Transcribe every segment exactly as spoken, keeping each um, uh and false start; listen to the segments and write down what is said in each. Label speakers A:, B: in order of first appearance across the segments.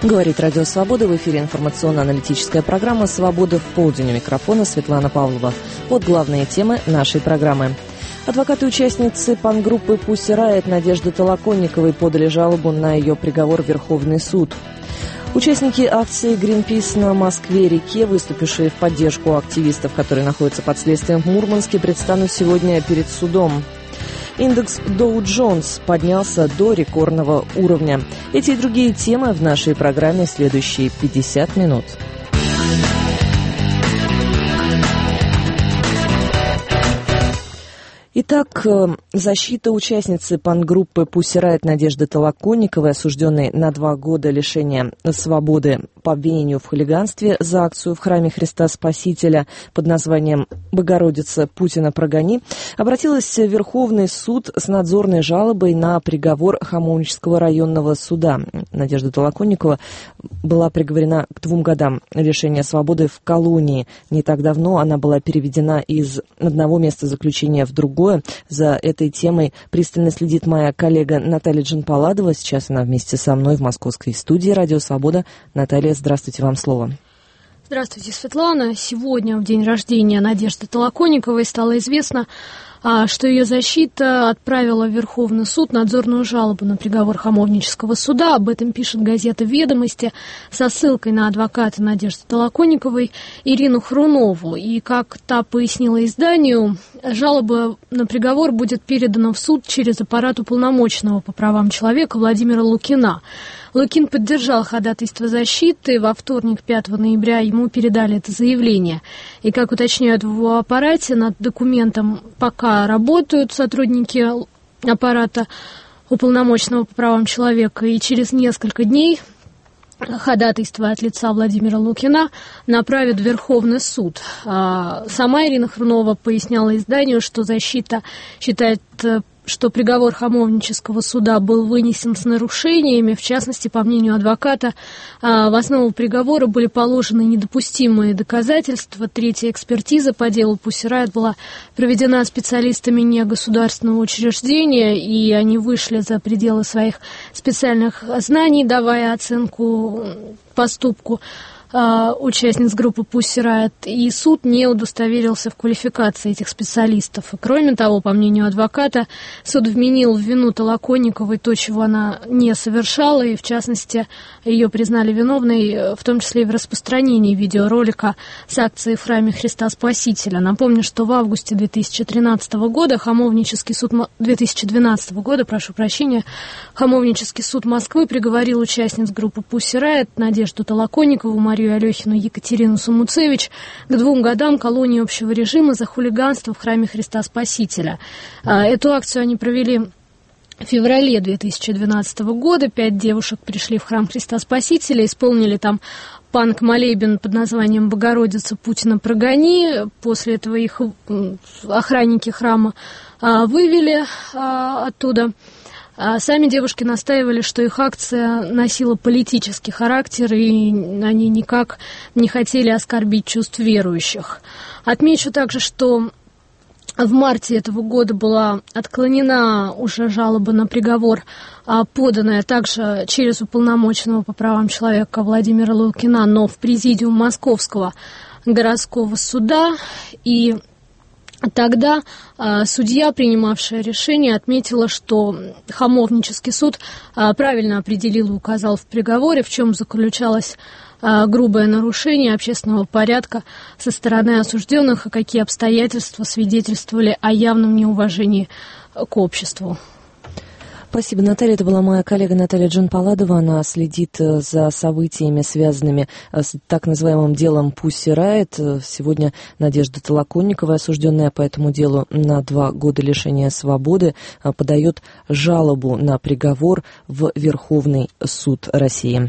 A: Говорит Радио Свобода. В эфире информационно-аналитическая программа «Свобода в полдень». У микрофона Светлана Павлова. Вот главные темы нашей программы. Адвокаты участницы панк-группы Pussy Riot Надежды Толоконниковой подали жалобу на ее приговор в Верховный суд. Участники акции «Гринпис» на Москве-реке, выступившие в поддержку активистов, которые находятся под следствием в Мурманске, предстанут сегодня перед судом. Индекс Dow Jones поднялся до рекордного уровня. Эти и другие темы в нашей программе в следующие пятьдесят минут. Итак, защита участницы панк-группы Pussy Riot Надежды Толоконниковой, осужденной на два года лишения свободы по обвинению в хулиганстве за акцию в храме Христа Спасителя под названием «Богородица, Путина прогони», обратилась в Верховный суд с надзорной жалобой на приговор Хамовнического районного суда. Надежда Толоконникова была приговорена к двум годам лишения свободы в колонии. Не так давно она была переведена из одного места заключения в другое. За этой темой пристально следит моя коллега Наталья Джанпаладова. Сейчас она вместе со мной в московской студии «Радио Свобода». Наталья, здравствуйте, вам слово.
B: Здравствуйте, Светлана. Сегодня, в день рождения Надежды Толоконниковой, стало известно, что ее защита отправила в Верховный суд надзорную жалобу на приговор Хамовнического суда. Об этом пишет газета «Ведомости» со ссылкой на адвоката Надежды Толоконниковой Ирину Хрунову. И, как та пояснила изданию, жалоба на приговор будет передана в суд через аппарат уполномоченного по правам человека Владимира Лукина. Лукин поддержал ходатайство защиты. Во вторник, пятого ноября, ему передали это заявление. И, как уточняют в аппарате, над документом пока работают сотрудники аппарата уполномоченного по правам человека. И через несколько дней ходатайство от лица Владимира Лукина направят в Верховный суд. Сама Ирина Хрунова поясняла изданию, что защита считает, что приговор Хамовнического суда был вынесен с нарушениями. В частности, по мнению адвоката, в основу приговора были положены недопустимые доказательства. Третья экспертиза по делу Pussy Riot была проведена специалистами негосударственного учреждения, и они вышли за пределы своих специальных знаний, давая оценку поступку участниц группы Pussy Riot, и суд не удостоверился в квалификации этих специалистов. И, кроме того, по мнению адвоката, суд вменил в вину Толоконниковой то, чего она не совершала, и, в частности, ее признали виновной, в том числе и в распространении видеоролика с акцией в храме Христа Спасителя. Напомню, что в августе две тысячи тринадцатого года Хамовнический суд две тысячи двенадцатого года, прошу прощения, Хамовнический суд Москвы приговорил участниц группы Pussy Riot Надежду Толоконникову, Марию Алехину, Екатерину Самуцевич к двум годам колонии общего режима за хулиганство в храме Христа Спасителя. Эту акцию они провели в феврале две тысячи двенадцатого года. Пять девушек пришли в храм Христа Спасителя, исполнили там панк-молебен под названием «Богородица, Путина прогони». После этого их охранники храма вывели оттуда. Сами девушки настаивали, что их акция носила политический характер, и они никак не хотели оскорбить чувств верующих. Отмечу также, что в марте этого года была отклонена уже жалоба на приговор, поданная также через уполномоченного по правам человека Владимира Лукина, но в президиум Московского городского суда. И тогда э, судья, принимавшая решение, отметила, что Хамовнический суд э, правильно определил и указал в приговоре, в чем заключалось э, грубое нарушение общественного порядка со стороны осужденных и какие обстоятельства свидетельствовали о явном неуважении к обществу.
A: Спасибо, Наталья. Это была моя коллега Наталья Джанпаладова. Она следит за событиями, связанными с так называемым делом Pussy Riot. Сегодня Надежда Толоконникова, осужденная по этому делу на два года лишения свободы, подает жалобу на приговор в Верховный суд России.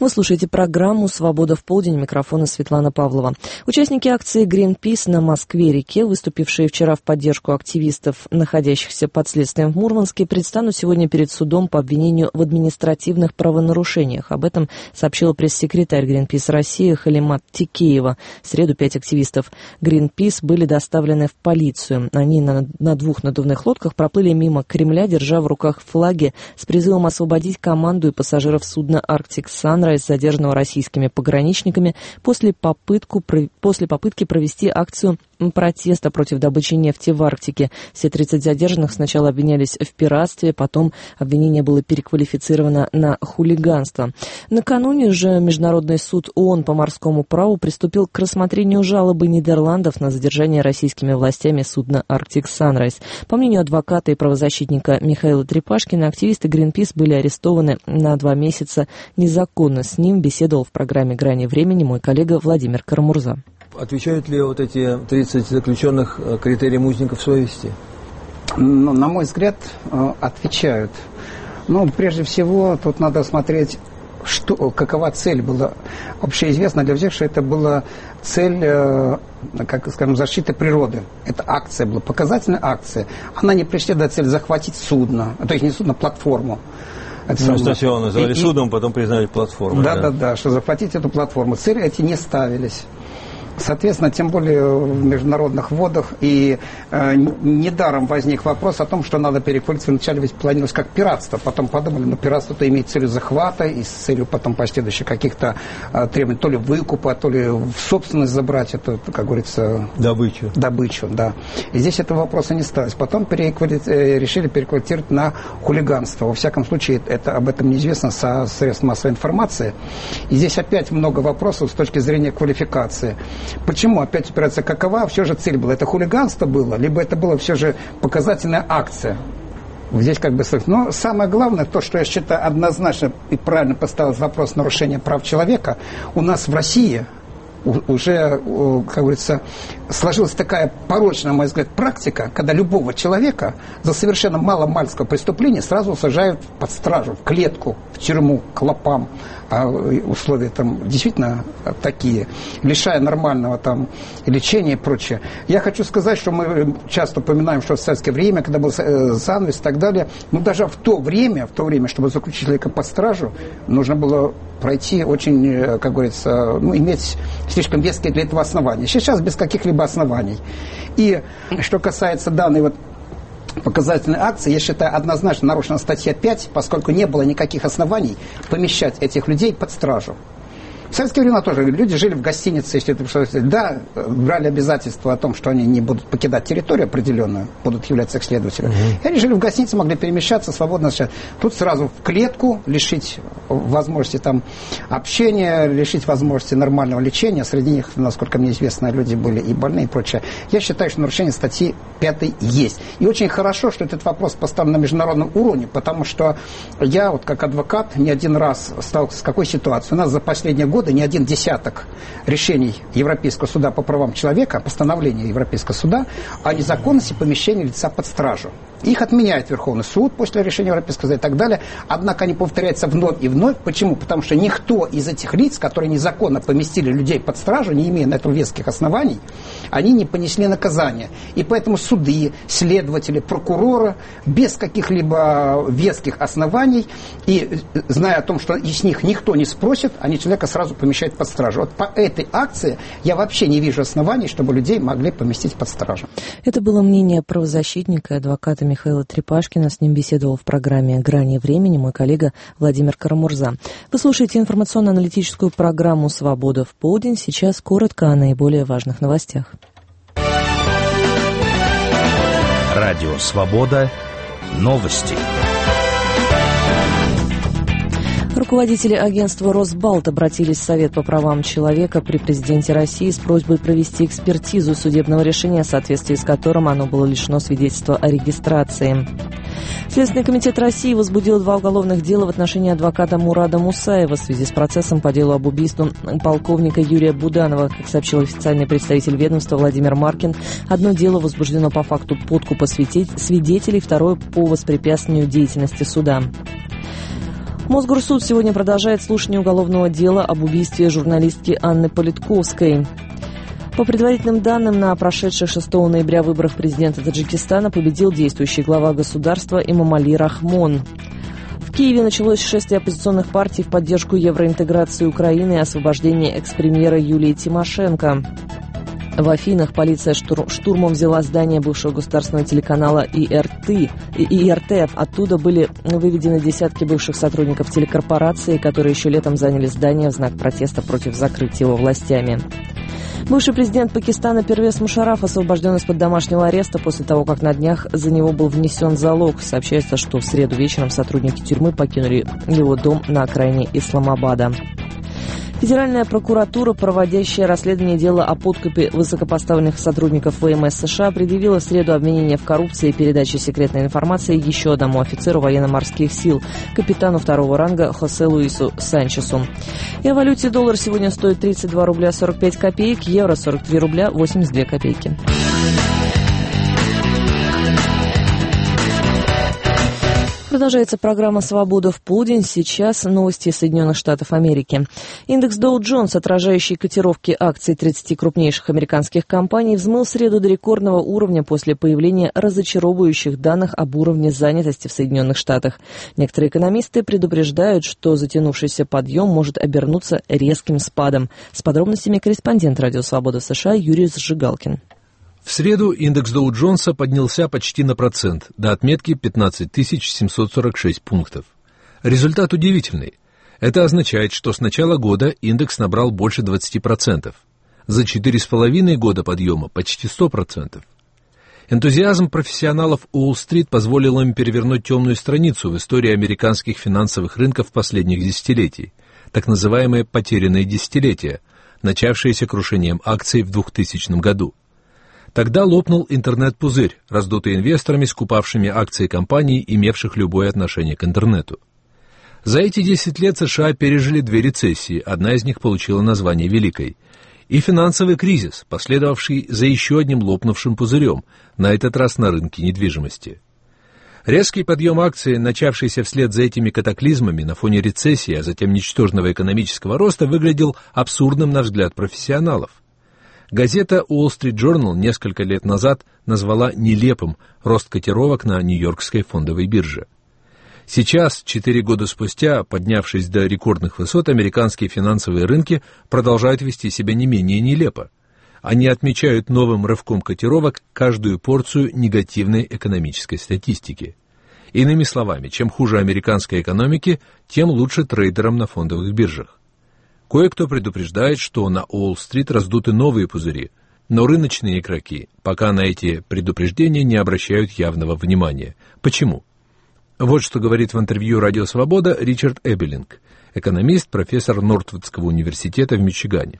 A: Вы слушаете программу «Свобода в полдень». Микрофона Светлана Павлова. Участники акции «Гринпис» на Москве-реке, выступившие вчера в поддержку активистов, находящихся под следствием в Мурманске, предстанут сегодня перед судом по обвинению в административных правонарушениях. Об этом сообщила пресс-секретарь «Гринпис России» Халимат Тикеева. В среду пять активистов «Гринпис» были доставлены в полицию. Они на, на двух надувных лодках проплыли мимо Кремля, держа в руках флаги с призывом освободить команду и пассажиров судна «Арктик Санрайз», задержанного российскими пограничниками после, попытку, после попытки провести акцию протеста против добычи нефти в Арктике. Все тридцать задержанных сначала обвинялись в пиратстве, потом обвинение было переквалифицировано на хулиганство. Накануне же Международный суд ООН по морскому праву приступил к рассмотрению жалобы Нидерландов на задержание российскими властями судна «Арктик Санрайз». По мнению адвоката и правозащитника Михаила Трепашкина, активисты «Гринпис» были арестованы на два месяца незаконно. С ним беседовал в программе «Грани времени» мой коллега Владимир Карамурза.
C: Отвечают ли вот эти тридцать заключенных критериям узников совести?
D: Ну, на мой взгляд, отвечают. Ну, прежде всего, тут надо смотреть, что, какова цель была. Общеизвестно для всех, что это была цель, как скажем, защиты природы. Это акция была, показательная акция. Она не преследует цель захватить судно, то есть не судно, платформу.
C: Это ну, сначала называли и, судом, потом признали платформой.
D: Да, да, да, да, что захватить эту платформу. Цели эти не ставились. Соответственно, тем более в международных водах. И э, недаром возник вопрос о том, что надо переквалифицировать. Вначале ведь планировалось как пиратство. Потом подумали, ну пиратство-то имеет целью захвата и с целью потом последующих каких-то э, требований, то ли выкупа, то ли в собственность забрать эту, как говорится...
C: Добычу.
D: Добычу, да. И здесь этого вопроса не ставилось. Потом переквали... э, решили переквалифицировать на хулиганство. Во всяком случае, это, об этом неизвестно со средств массовой информации. И здесь опять много вопросов с точки зрения квалификации. Почему опять опирается какова? Все же цель была. Это хулиганство было, либо это была все же показательная акция. Здесь как бы... Но самое главное, то, что я считаю однозначно и правильно поставил вопрос нарушения прав человека, у нас в России уже, как говорится, сложилась такая порочная, на мой взгляд, практика, когда любого человека за совершенно маломальское преступление сразу сажают под стражу, в клетку, в тюрьму, к лопам. А условия там действительно такие, лишая нормального там лечения и прочее. Я хочу сказать, что мы часто упоминаем, что в советское время, когда был занавес и так далее, но даже в то время, в то время, чтобы заключить человека под стражу, нужно было пройти очень, как говорится, ну, иметь слишком веские для этого основания. Сейчас без каких-либо оснований. И что касается данной вот показательной акции, я считаю, однозначно нарушена статья пять, поскольку не было никаких оснований помещать этих людей под стражу. В советские времена тоже люди жили в гостинице, если это, да, брали обязательства о том, что они не будут покидать территорию определенную, будут являться их следователями. Uh-huh. И они жили в гостинице, могли перемещаться свободно. Тут сразу в клетку, лишить возможности там общения, лишить возможности нормального лечения. Среди них, насколько мне известно, люди были и больные и прочее. Я считаю, что нарушение статьи пятой есть. И очень хорошо, что этот вопрос поставлен на международном уровне, потому что я, вот как адвокат, не один раз сталкивался с какой ситуацией. У нас за последние годы года не один десяток решений Европейского суда по правам человека, постановления Европейского суда о незаконности помещения лица под стражу. Их отменяет Верховный суд после решения Европейского суда и так далее. Однако они повторяются вновь и вновь. Почему? Потому что никто из этих лиц, которые незаконно поместили людей под стражу, не имея на это веских оснований, они не понесли наказания. И поэтому суды, следователи, прокуроры без каких-либо веских оснований и зная о том, что из них никто не спросит, они человека сразу помещают под стражу. Вот по этой акции я вообще не вижу оснований, чтобы людей могли поместить под стражу.
A: Это было мнение правозащитника и адвоката Михаила Трепашкина. С ним беседовал в программе «Грани времени» мой коллега Владимир Карамурза. Вы слушаете информационно-аналитическую программу «Свобода в полдень». Сейчас коротко о наиболее важных новостях.
E: Радио «Свобода». Новости.
A: Руководители агентства «Росбалт» обратились в Совет по правам человека при президенте России с просьбой провести экспертизу судебного решения, в соответствии с которым оно было лишено свидетельства о регистрации. Следственный комитет России возбудил два уголовных дела в отношении адвоката Мурада Мусаева в связи с процессом по делу об убийстве полковника Юрия Буданова. Как сообщил официальный представитель ведомства Владимир Маркин, одно дело возбуждено по факту подкупа свидетелей, второе по воспрепятствованию деятельности суда. Мосгорсуд сегодня продолжает слушание уголовного дела об убийстве журналистки Анны Политковской. По предварительным данным, на прошедших шестого ноября выборах президента Таджикистана победил действующий глава государства Эмомали Рахмон. В Киеве началось шествие оппозиционных партий в поддержку евроинтеграции Украины и освобождения экс-премьера Юлии Тимошенко. В Афинах полиция штур- штурмом взяла здание бывшего государственного телеканала И Р Т. И Р Т. Оттуда были выведены десятки бывших сотрудников телекорпорации, которые еще летом заняли здание в знак протеста против закрытия его властями. Бывший президент Пакистана Первез Мушарраф освобожден из-под домашнего ареста после того, как на днях за него был внесен залог. Сообщается, что в среду вечером сотрудники тюрьмы покинули его дом на окраине Исламабада. Федеральная прокуратура, проводящая расследование дела о подкупе высокопоставленных сотрудников В М С США, предъявила в среду обвинение в коррупции и передаче секретной информации еще одному офицеру военно-морских сил, капитану второго ранга Хосе Луису Санчесу. И о валюте: доллар сегодня стоит тридцать два рубля сорок пять копеек, евро сорок три рубля восемьдесят две копейки. Продолжается программа «Свобода в полдень». Сейчас новости из Соединенных Штатов Америки. Индекс Dow Jones, отражающий котировки акций тридцати крупнейших американских компаний, взмыл в среду до рекордного уровня после появления разочаровывающих данных об уровне занятости в Соединенных Штатах. Некоторые экономисты предупреждают, что затянувшийся подъем может обернуться резким спадом. С подробностями корреспондент «Радио Свобода» в США Юрий Сжигалкин.
F: В среду индекс Доу Джонса поднялся почти на процент, до отметки пятнадцать тысяч семьсот сорок шесть пунктов. Результат удивительный. Это означает, что с начала года индекс набрал больше двадцати процентов. За четыре с половиной года подъема почти сто процентов. Энтузиазм профессионалов Уолл-стрит позволил им перевернуть темную страницу в истории американских финансовых рынков последних десятилетий, так называемые «потерянные десятилетия», начавшиеся крушением акций в двухтысячном году. Тогда лопнул интернет-пузырь, раздутый инвесторами, скупавшими акции компаний, имевших любое отношение к интернету. За эти десять лет США пережили две рецессии, одна из них получила название «Великой», и финансовый кризис, последовавший за еще одним лопнувшим пузырем, на этот раз на рынке недвижимости. Резкий подъем акций, начавшийся вслед за этими катаклизмами на фоне рецессии, а затем ничтожного экономического роста, выглядел абсурдным на взгляд профессионалов. Газета Wall Street Journal несколько лет назад назвала нелепым рост котировок на Нью-Йоркской фондовой бирже. Сейчас, четыре года спустя, поднявшись до рекордных высот, американские финансовые рынки продолжают вести себя не менее нелепо. Они отмечают новым рывком котировок каждую порцию негативной экономической статистики. Иными словами, чем хуже американской экономики, тем лучше трейдерам на фондовых биржах. Кое-кто предупреждает, что на Уолл-стрит раздуты новые пузыри, но рыночные игроки пока на эти предупреждения не обращают явного внимания. Почему? Вот что говорит в интервью «Радио Свобода» Ричард Эбелинг, экономист, профессор Нортвудского университета в Мичигане.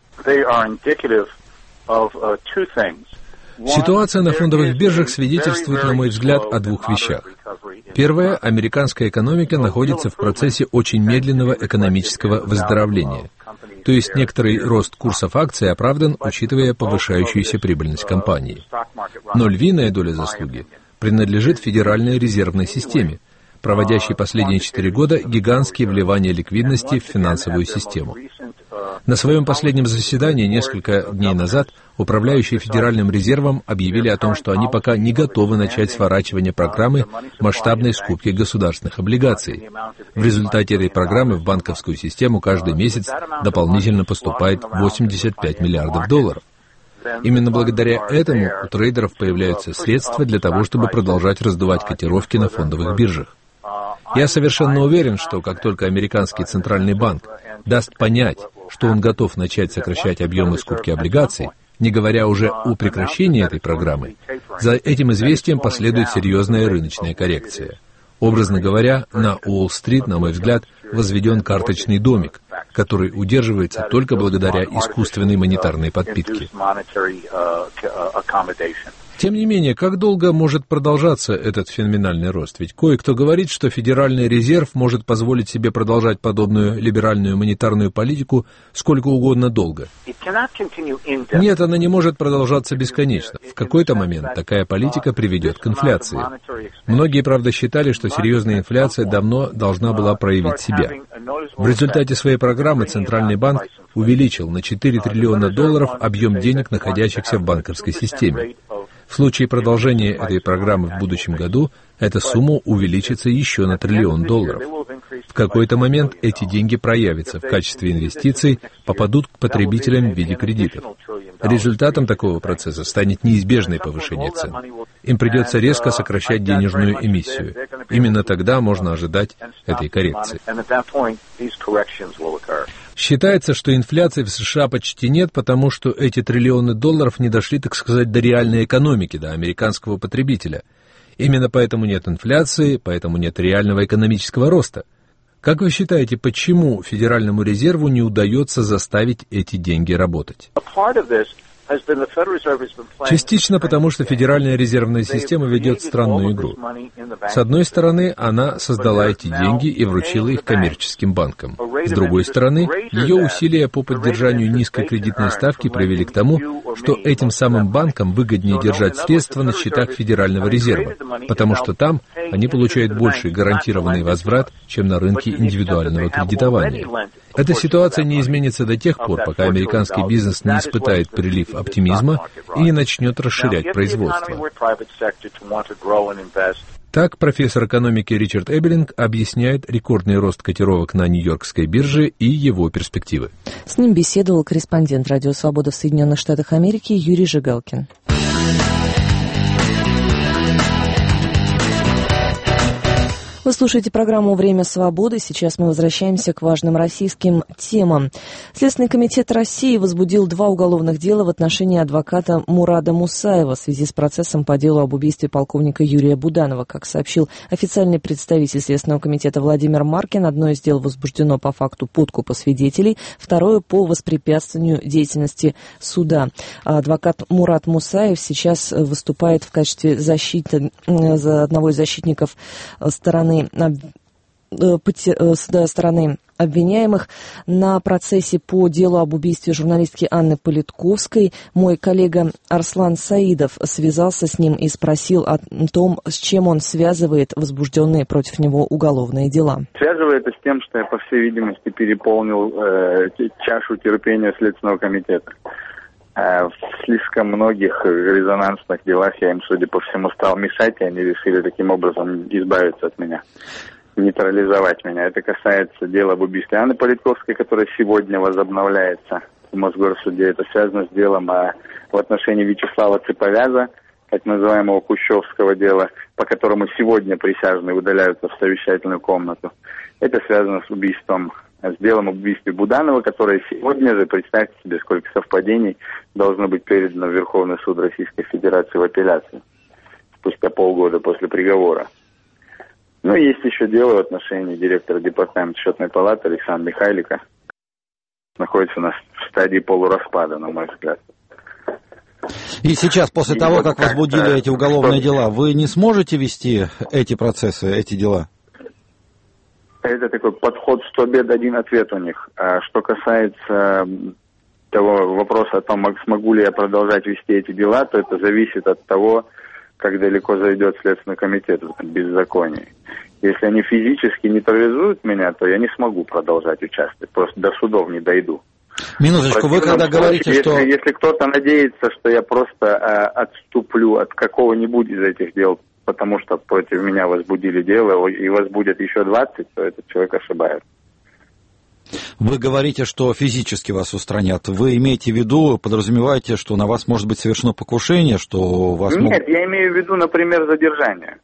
F: Ситуация на фондовых биржах свидетельствует, на мой взгляд, о двух вещах. Первое. Американская экономика находится в процессе очень медленного экономического выздоровления. То есть некоторый рост курсов акций оправдан, учитывая повышающуюся прибыльность компании. Но львиная доля заслуги принадлежит Федеральной резервной системе, проводящей последние четыре года гигантские вливания ликвидности в финансовую систему. На своем последнем заседании несколько дней назад управляющие Федеральным резервом объявили о том, что они пока не готовы начать сворачивание программы масштабной скупки государственных облигаций. В результате этой программы в банковскую систему каждый месяц дополнительно поступает восемьдесят пять миллиардов долларов. Именно благодаря этому у трейдеров появляются средства для того, чтобы продолжать раздувать котировки на фондовых биржах. Я совершенно уверен, что как только американский центральный банк даст понять, что он готов начать сокращать объемы скупки облигаций, не говоря уже о прекращении этой программы, за этим известием последует серьезная рыночная коррекция. Образно говоря, на Уолл-стрит, на мой взгляд, возведен карточный домик, который удерживается только благодаря искусственной монетарной подпитке. Тем не менее, как долго может продолжаться этот феноменальный рост? Ведь кое-кто говорит, что Федеральный резерв может позволить себе продолжать подобную либеральную монетарную политику сколько угодно долго. Нет, она не может продолжаться бесконечно. В какой-то момент такая политика приведет к инфляции. Многие, правда, считали, что серьезная инфляция давно должна была проявить себя. В результате своей программы Центральный банк увеличил на четыре триллиона долларов объем денег, находящихся в банковской системе. В случае продолжения этой программы в будущем году, эта сумма увеличится еще на триллион долларов. В какой-то момент эти деньги проявятся в качестве инвестиций, попадут к потребителям в виде кредитов. Результатом такого процесса станет неизбежное повышение цен. Им придется резко сокращать денежную эмиссию. Именно тогда можно ожидать этой коррекции. Считается, что инфляции в США почти нет, потому что эти триллионы долларов не дошли, так сказать, до реальной экономики, до американского потребителя. Именно поэтому нет инфляции, поэтому нет реального экономического роста. Как вы считаете, почему Федеральному резерву не удается заставить эти деньги работать? Частично потому, что Федеральная резервная система ведет странную игру. С одной стороны, она создала эти деньги и вручила их коммерческим банкам. С другой стороны, ее усилия по поддержанию низкой кредитной ставки привели к тому, что этим самым банкам выгоднее держать средства на счетах Федерального резерва, потому что там они получают больший гарантированный возврат, чем на рынке индивидуального кредитования. Эта ситуация не изменится до тех пор, пока американский бизнес не испытает прилив оптимизма и не начнет расширять производство. Так профессор экономики Ричард Эбелинг объясняет рекордный рост котировок на Нью-Йоркской бирже и его перспективы.
A: С ним беседовал корреспондент Радио Свобода в Соединенных Штатах Америки Юрий Жигалкин. Вы слушаете программу «Время свободы». Сейчас мы возвращаемся к важным российским темам. Следственный комитет России возбудил два уголовных дела в отношении адвоката Мурада Мусаева в связи с процессом по делу об убийстве полковника Юрия Буданова. Как сообщил официальный представитель Следственного комитета Владимир Маркин, одно из дел возбуждено по факту подкупа свидетелей, второе по воспрепятствованию деятельности суда. Адвокат Мурад Мусаев сейчас выступает в качестве защиты одного из защитников стороны стороны обвиняемых на процессе по делу об убийстве журналистки Анны Политковской. Мой коллега Арслан Саидов связался с ним и спросил о том, с чем он связывает возбужденные против него уголовные дела.
G: Связывает это с тем, что я, по всей видимости, переполнил э, чашу терпения Следственного комитета. В слишком многих резонансных делах я им, судя по всему, стал мешать, и они решили таким образом избавиться от меня, нейтрализовать меня. Это касается дела об убийстве Анны Политковской, которое сегодня возобновляется в Мосгорсуде. Это связано с делом о, в отношении Вячеслава Цыповяза, так называемого Кущевского дела, по которому сегодня присяжные удаляются в совещательную комнату. Это связано с убийством с делом об убийстве Буданова, которое сегодня же, представьте себе, сколько совпадений, должно быть передано в Верховный суд Российской Федерации в апелляцию спустя полгода после приговора. Ну и есть еще дело в отношении директора департамента счетной палаты Александра Михайлика. Находится на стадии полураспада, на мой взгляд.
H: И сейчас, после и того, вот как возбудили эти уголовные что... дела, вы не сможете вести эти процессы, эти дела?
G: Это такой подход сто бед, один ответ у них. А что касается того вопроса о том, смогу ли я продолжать вести эти дела, то это зависит от того, как далеко зайдет Следственный комитет в этом беззаконии. Если они физически нейтрализуют меня, то я не смогу продолжать участвовать, просто до судов не дойду.
H: Минуточку, вы когда случае, говорите,
G: если,
H: что...
G: Если кто-то надеется, что я просто э, отступлю от какого-нибудь из этих дел, потому что против меня возбудили дело и возбудят еще двадцать, то этот человек ошибается.
H: Вы говорите, что физически вас устранят. Вы имеете в виду, подразумеваете, что на вас может быть совершено покушение, что вас...
G: Нет,
H: могут...
G: я имею в виду, например, задержание.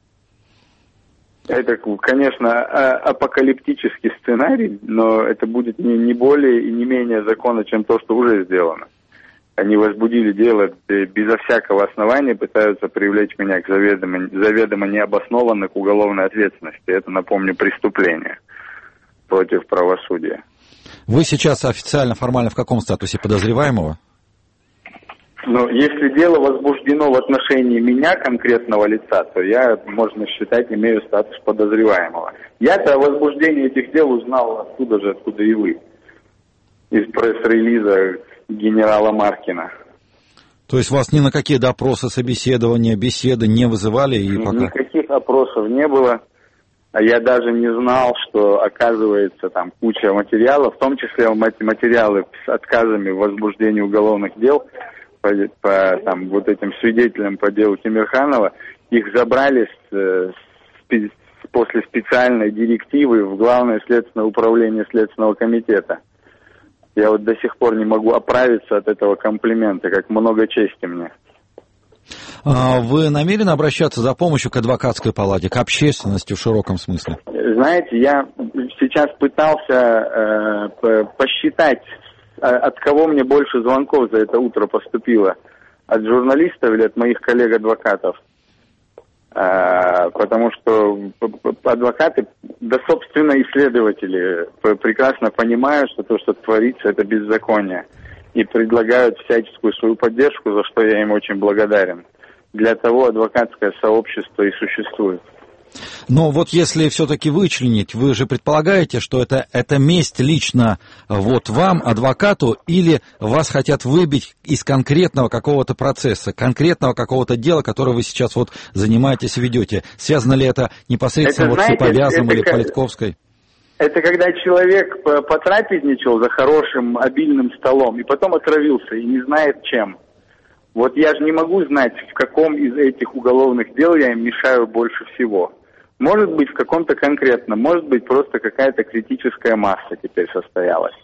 G: Это, конечно, апокалиптический сценарий, но это будет не, не более и не менее законно, чем то, что уже сделано. Они возбудили дело безо всякого основания, пытаются привлечь меня к заведомо, заведомо необоснованной к уголовной ответственности. Это, напомню, преступление против правосудия.
H: Вы сейчас официально, формально в каком статусе подозреваемого?
G: Но если дело возбуждено в отношении меня, конкретного лица, то я, можно считать, имею статус подозреваемого. Я-то о возбуждении этих дел узнал откуда же, откуда и вы. Из пресс-релиза генерала Маркина.
H: То есть вас ни на какие допросы, собеседования, беседы не вызывали? И пока...
G: Никаких опросов не было. А я даже не знал, что, оказывается, там куча материалов, в том числе материалы с отказами в возбуждении уголовных дел, по, по там, вот этим свидетелям по делу Тимирханова, их забрали с, с, после специальной директивы в Главное следственное управление Следственного комитета. Я вот до сих пор не могу оправиться от этого комплимента, как много чести мне.
H: Вы намерены обращаться за помощью к адвокатской палате, к общественности в широком смысле?
G: Знаете, я сейчас пытался э, посчитать, от кого мне больше звонков за это утро поступило. От журналистов или от моих коллег-адвокатов. Э, потому что адвокаты, да собственно и следователи прекрасно понимают, что то, что творится, это беззаконие. И предлагают всяческую свою поддержку, за что я им очень благодарен. Для того адвокатское сообщество и существует.
H: Но вот если все-таки вычленить, вы же предполагаете, что это, это месть лично вот вам, адвокату, или вас хотят выбить из конкретного какого-то процесса, конкретного какого-то дела, которое вы сейчас вот занимаетесь и ведете? Связано ли это непосредственно это, вот знаете, с Иповязом или как... Политковской?
G: Это когда человек потрапезничал за хорошим, обильным столом и потом отравился и не знает чем. Вот я же не могу знать, в каком из этих уголовных дел я им мешаю больше всего. Может быть, в каком-то конкретном, может быть, просто какая-то критическая масса теперь состоялась,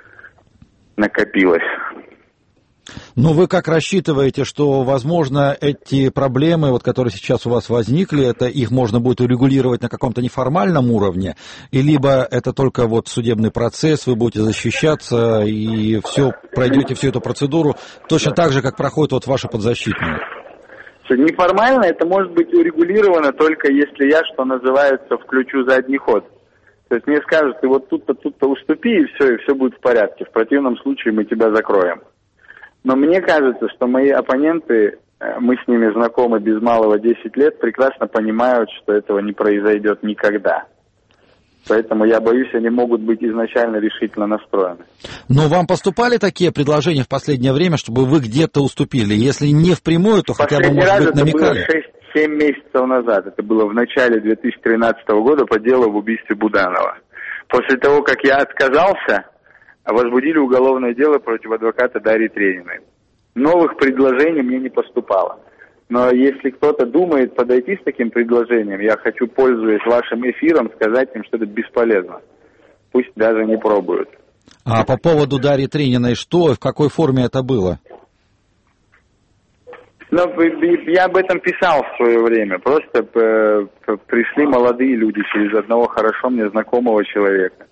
G: накопилась.
H: Ну, вы как рассчитываете, что, возможно, эти проблемы, вот, которые сейчас у вас возникли, это их можно будет урегулировать на каком-то неформальном уровне, и либо это только вот судебный процесс, вы будете защищаться и все, пройдете всю эту процедуру точно так же, как проходят вот ваши подзащитные?
G: Неформально это может быть урегулировано только если я, что называется, включу задний ход. То есть мне скажут, ты вот тут-то, тут-то уступи, и все, и все будет в порядке. В противном случае мы тебя закроем. Но мне кажется, что мои оппоненты, мы с ними знакомы без малого десять лет, прекрасно понимают, что этого не произойдет никогда. Поэтому я боюсь, они могут быть изначально решительно настроены.
H: Но вам поступали такие предложения в последнее время, чтобы вы где-то уступили? Если не впрямую, то хотя бы, может быть, намекали?
G: Это было шесть-семь месяцев назад. Это было в начале две тысячи тринадцатого года по делу об убийстве Буданова. После того, как я отказался, возбудили уголовное дело против адвоката Дарьи Трениной. Новых предложений мне не поступало. Но если кто-то думает подойти с таким предложением, я хочу, пользуясь вашим эфиром, сказать им, что это бесполезно. Пусть даже не пробуют.
H: А по поводу Дарьи Трениной, что, в какой форме это было?
G: Ну, я об этом писал в свое время. Просто пришли молодые люди через одного хорошо мне знакомого человека.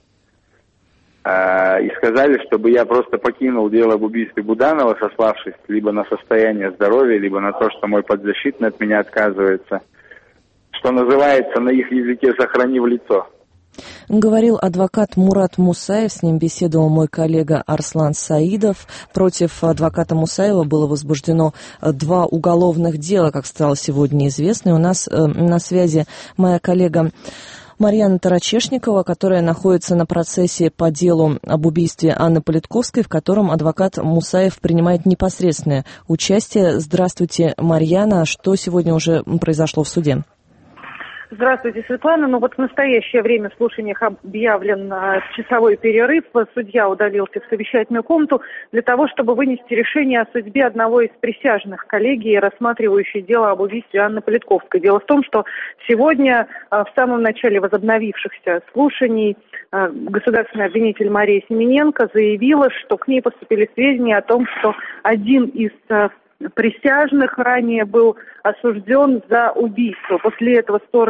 G: И сказали, чтобы я просто покинул дело об убийстве Буданова, сославшись либо на состояние здоровья, либо на то, что мой подзащитный от меня отказывается. Что называется, на их языке «сохранив лицо».
A: Говорил адвокат Мурат Мусаев, с ним беседовал мой коллега Арслан Саидов. Против адвоката Мусаева было возбуждено два уголовных дела, как стало сегодня известно. И у нас э, на связи моя коллега Марьяна Тарачешникова, которая находится на процессе по делу об убийстве Анны Политковской, в котором адвокат Мусаев принимает непосредственное участие. Здравствуйте, Марьяна. Что сегодня уже произошло в суде?
I: Здравствуйте, Светлана. Ну вот в настоящее время в слушаниях объявлен часовой перерыв. Судья удалился в совещательную комнату для того, чтобы вынести решение о судьбе одного из присяжных коллегии, рассматривающей дело об убийстве Анны Политковской. Дело в том, что сегодня в самом начале возобновившихся слушаний государственный обвинитель Мария Семененко заявила, что к ней поступили сведения о том, что один из присяжных ранее был осужден за убийство. После этого стороны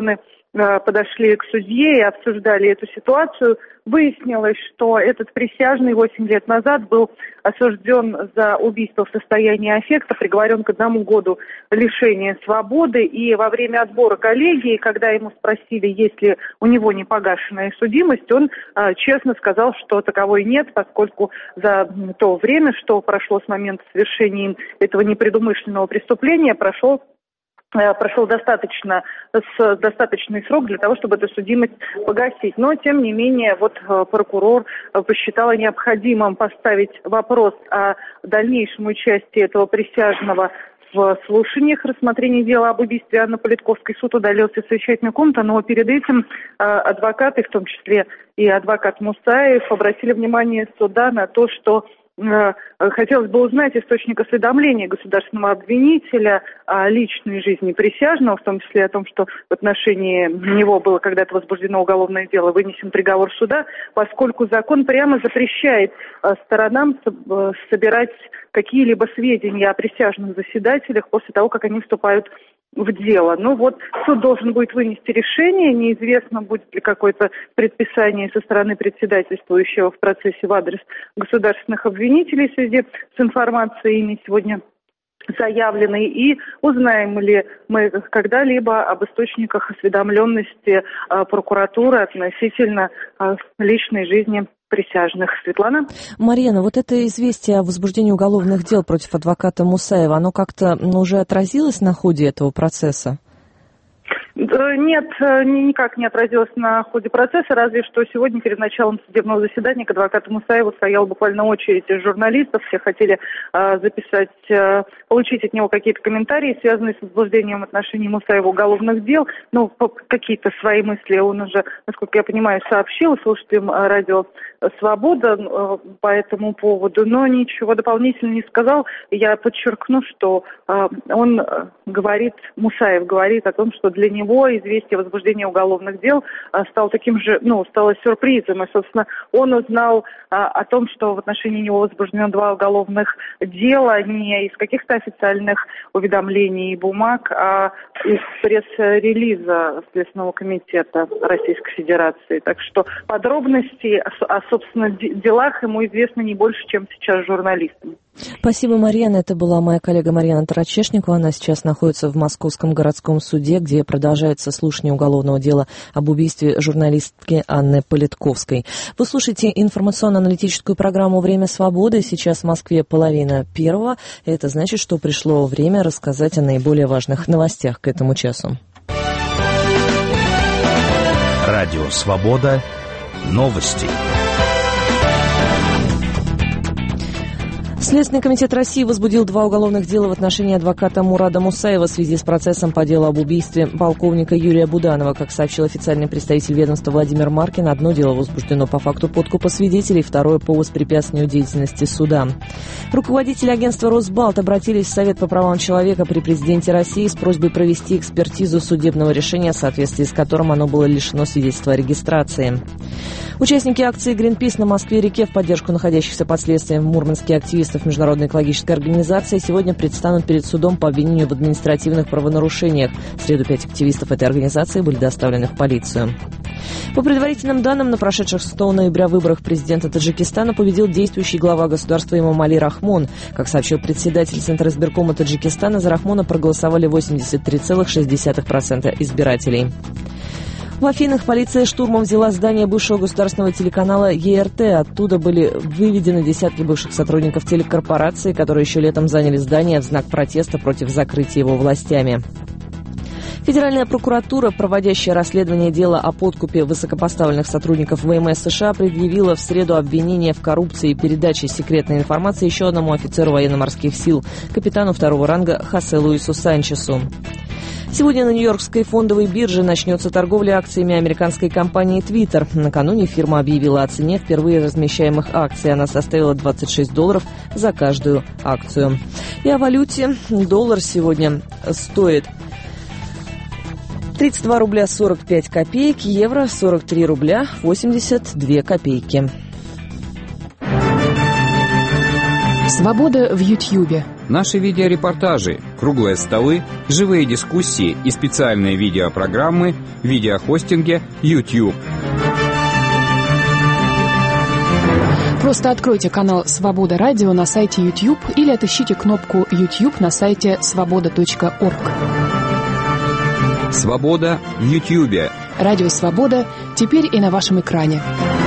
I: подошли к судье и обсуждали эту ситуацию, выяснилось, что этот присяжный восемь лет назад был осужден за убийство в состоянии аффекта, приговорен к одному году лишения свободы. И во время отбора коллегии, когда ему спросили, есть ли у него непогашенная судимость, он а, честно сказал, что таковой нет, поскольку за то время, что прошло с момента совершения этого непредумышленного преступления, прошел прошел достаточно, с, достаточный срок для того, чтобы эту судимость погасить. Но, тем не менее, вот прокурор посчитал необходимым поставить вопрос о дальнейшем участии этого присяжного в слушаниях рассмотрения дела об убийстве Анны Политковской. Суд удалился в совещательную комнату, но перед этим адвокаты, в том числе и адвокат Мусаев, обратили внимание суда на то, что хотелось бы узнать источник осведомления государственного обвинителя о личной жизни присяжного, в том числе о том, что в отношении него было когда-то возбуждено уголовное дело, вынесен приговор суда, поскольку закон прямо запрещает сторонам собирать какие-либо сведения о присяжных заседателях после того, как они вступают в дело. Ну вот, суд должен будет вынести решение, неизвестно, будет ли какое-то предписание со стороны председательствующего в процессе в адрес государственных обвинителей в связи с информацией ими сегодня заявленной, и узнаем ли мы когда-либо об источниках осведомленности а, прокуратуры относительно а, личной жизни присяжных. Светлана?
A: Марьяна, вот это известие о возбуждении уголовных дел против адвоката Мусаева, оно как-то ну, уже отразилось на ходе этого процесса?
I: Нет, никак не отразилось на ходе процесса, разве что сегодня перед началом судебного заседания к адвокату Мусаеву стояла буквально очередь из журналистов. Все хотели э, записать, э, получить от него какие-то комментарии, связанные с возбуждением в отношении Мусаева уголовных дел. Ну, какие-то свои мысли он уже, насколько я понимаю, сообщил слушателям радио «Свобода» э, по этому поводу, но ничего дополнительно не сказал. Я подчеркну, что э, он говорит, Мусаев говорит о том, что для него известие о возбуждении уголовных дел а, стало таким же, ну, стало сюрпризом. И, собственно, он узнал а, о том, что в отношении него возбуждено два уголовных дела не из каких-то официальных уведомлений и бумаг, а из пресс-релиза Следственного комитета Российской Федерации. Так что подробности о, о собственно, делах ему известно не больше, чем сейчас журналистам.
A: Спасибо, Марьяна. Это была моя коллега Марьяна Тарачешникова. Она сейчас находится в Московском городском суде, где продолжается слушание уголовного дела об убийстве журналистки Анны Политковской. Вы слушаете информационно-аналитическую программу «Время свободы». Сейчас в Москве половина первого. Это значит, что пришло время рассказать о наиболее важных новостях к этому часу.
E: Радио «Свобода». Новости.
A: Следственный комитет России возбудил два уголовных дела в отношении адвоката Мурада Мусаева в связи с процессом по делу об убийстве полковника Юрия Буданова. Как сообщил официальный представитель ведомства Владимир Маркин, одно дело возбуждено по факту подкупа свидетелей, второе по воспрепятствованию деятельности суда. Руководители агентства «Росбалт» обратились в Совет по правам человека при президенте России с просьбой провести экспертизу судебного решения, в соответствии с которым оно было лишено свидетельства о регистрации. Участники акции «Гринпис» на Москве-реке в поддержку находящихся под следствием в Мурманске активистов Международной экологической организации сегодня предстанут перед судом по обвинению в административных правонарушениях. В среду пять активистов этой организации были доставлены в полицию. По предварительным данным, на прошедших шестого ноября выборах президента Таджикистана победил действующий глава государства Эмомали Рахмон. Как сообщил председатель Центра избиркома Таджикистана, за Рахмона проголосовали восемьдесят три целых шесть десятых процента избирателей. В Афинах полиция штурмом взяла здание бывшего государственного телеканала Е Р Т. Оттуда были выведены десятки бывших сотрудников телекорпорации, которые еще летом заняли здание в знак протеста против закрытия его властями. Федеральная прокуратура, проводящая расследование дела о подкупе высокопоставленных сотрудников В М С США, предъявила в среду обвинение в коррупции и передаче секретной информации еще одному офицеру военно-морских сил, капитану второго ранга Хосе Луису Санчесу. Сегодня на Нью-Йоркской фондовой бирже начнется торговля акциями американской компании Twitter. Накануне фирма объявила о цене впервые размещаемых акций. Она составила двадцать шесть долларов за каждую акцию. И о валюте. Доллар сегодня стоит тридцать два рубля сорок пять копеек, евро сорок три рубля восемьдесят две копейки.
J: Свобода в Ютьюбе. Наши видеорепортажи, круглые столы, живые дискуссии и специальные видеопрограммы в видеохостинге YouTube.
K: Просто откройте канал «Свобода Радио» на сайте YouTube или отыщите кнопку YouTube на сайте свобода точка орг.
J: «Свобода» в YouTube.
K: Радио «Свобода» теперь и на вашем экране.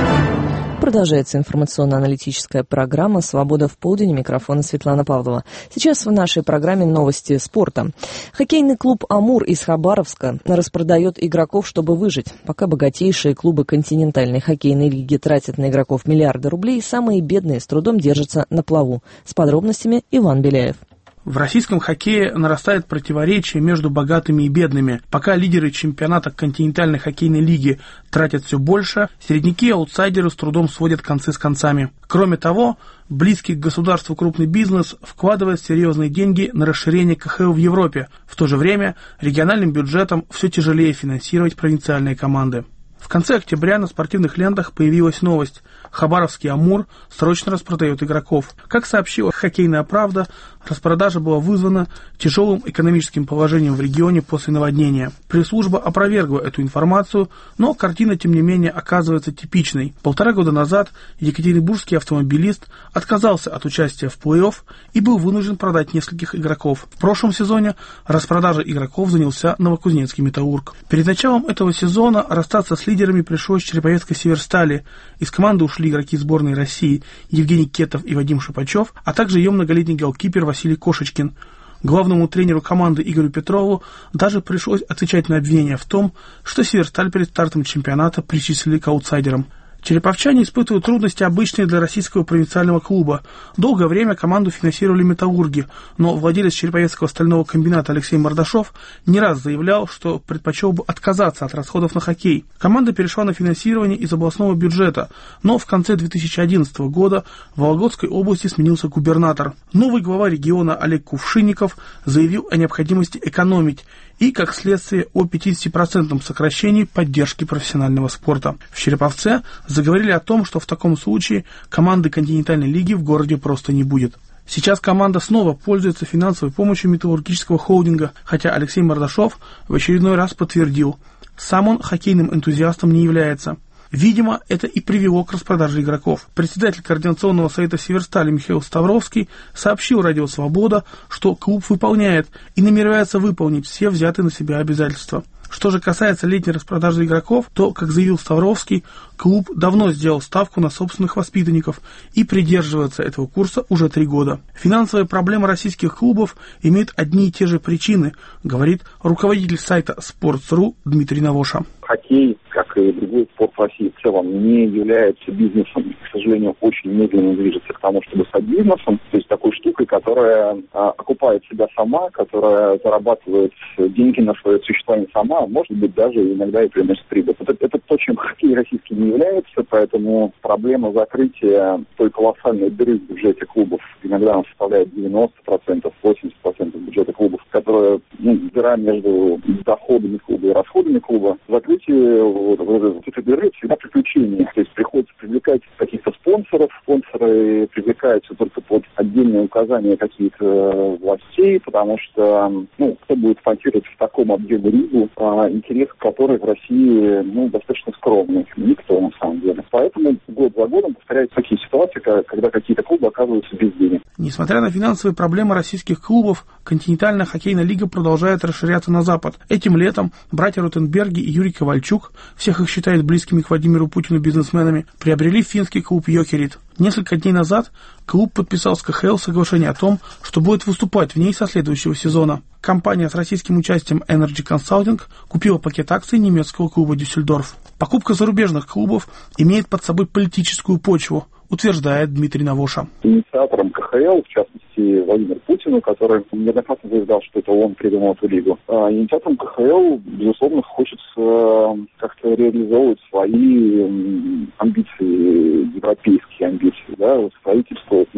A: Продолжается информационно-аналитическая программа «Свобода в полдень». У микрофона Светлана Павлова. Сейчас в нашей программе новости спорта. Хоккейный клуб «Амур» из Хабаровска распродает игроков, чтобы выжить. Пока богатейшие клубы континентальной хоккейной лиги тратят на игроков миллиарды рублей, самые бедные с трудом держатся на плаву. С подробностями Иван Беляев.
L: В российском хоккее нарастает противоречие между богатыми и бедными. Пока лидеры чемпионата континентальной хоккейной лиги тратят все больше, середняки и аутсайдеры с трудом сводят концы с концами. Кроме того, близкий к государству крупный бизнес вкладывает серьезные деньги на расширение ка ха эл в Европе. В то же время региональным бюджетам все тяжелее финансировать провинциальные команды. В конце октября на спортивных лентах появилась новость. Хабаровский «Амур» срочно распродает игроков. Как сообщила «Хоккейная правда», распродажа была вызвана тяжелым экономическим положением в регионе после наводнения. Пресс-служба опровергла эту информацию, но картина, тем не менее, оказывается типичной. Полтора года назад екатеринбургский автомобилист отказался от участия в плей-офф и был вынужден продать нескольких игроков. В прошлом сезоне распродажа игроков занялся Новокузнецкий «Металлург». Перед началом этого сезона расстаться с лидерами пришлось Череповецкой «Северстали». Из команды ушли игроки сборной России Евгений Кетов и Вадим Шипачев, а также ее многолетний голкипер Василий Кошечкин. Главному тренеру команды Игорю Петрову даже пришлось отвечать на обвинения в том, что «Северсталь» перед стартом чемпионата причислили к аутсайдерам. Череповчане испытывают трудности, обычные для российского провинциального клуба. Долгое время команду финансировали металлурги, но владелец Череповецкого стального комбината Алексей Мордашов не раз заявлял, что предпочел бы отказаться от расходов на хоккей. Команда перешла на финансирование из областного бюджета, но в конце две тысячи одиннадцатого года в Вологодской области сменился губернатор. Новый глава региона Олег Кувшинников заявил о необходимости экономить и, как следствие, о пятидесяти процентах сокращении поддержки профессионального спорта. В Череповце заговорили о том, что в таком случае команды континентальной лиги в городе просто не будет. Сейчас команда снова пользуется финансовой помощью металлургического холдинга, хотя Алексей Мордашов в очередной раз подтвердил, сам он хоккейным энтузиастом не является. Видимо, это и привело к распродаже игроков. Председатель координационного совета «Северстали» Михаил Ставровский сообщил «Радио Свобода», что клуб выполняет и намеревается выполнить все взятые на себя обязательства. Что же касается летней распродажи игроков, то, как заявил Ставровский, клуб давно сделал ставку на собственных воспитанников и придерживается этого курса уже три года. Финансовые проблемы российских клубов имеют одни и те же причины, говорит руководитель сайта спортс точка ру Дмитрий Навоша.
M: Хоккей, как и другой спорт в России в целом, не является бизнесом. К сожалению, очень медленно движется к тому, чтобы стать бизнесом. То есть такой штукой, которая а, окупает себя сама, которая зарабатывает деньги на свое существование сама, а может быть даже иногда и приносит прибыль. Это, это то, чем хоккей российский не является, поэтому проблема закрытия той колоссальной дыры в бюджете клубов иногда она составляет девяносто процентов, восемьдесят процентов бюджета клубов, которая ну, дыра между доходами клуба и расходами клуба. Закрытие вот, вот этой дыры всегда приключение. То есть приходится привлекать каких-то спонсоров. Спонсоры привлекаются только под отдельные указания каких-то властей, потому что ну, кто будет спонсировать в таком объеме ригу, а, интерес к которой в России ну, достаточно скромный. Никто на самом деле. Поэтому год за годом повторяются такие ситуации, когда какие-то клубы оказываются без денег.
L: Несмотря на финансовые проблемы российских клубов, континентальная хоккейная лига продолжает расширяться на запад. Этим летом братья Ротенберги и Юрий Ковальчук, всех их считают близкими к Владимиру Путину бизнесменами, приобрели финский клуб «Йокерит». Несколько дней назад клуб подписал с ка ха эл соглашение о том, что будет выступать в ней со следующего сезона. Компания с российским участием Energy Consulting купила пакет акций немецкого клуба «Дюссельдорф». Покупка зарубежных клубов имеет под собой политическую почву, утверждает Дмитрий Навоша.
M: Инициатором ка ха эл, в частности, Владимир Путин, который неоднократно заявлял, что это он придумал эту лигу. А инициатором ка ха эл, безусловно, хочется как-то реализовывать свои амбиции, европейские амбиции, да, строительство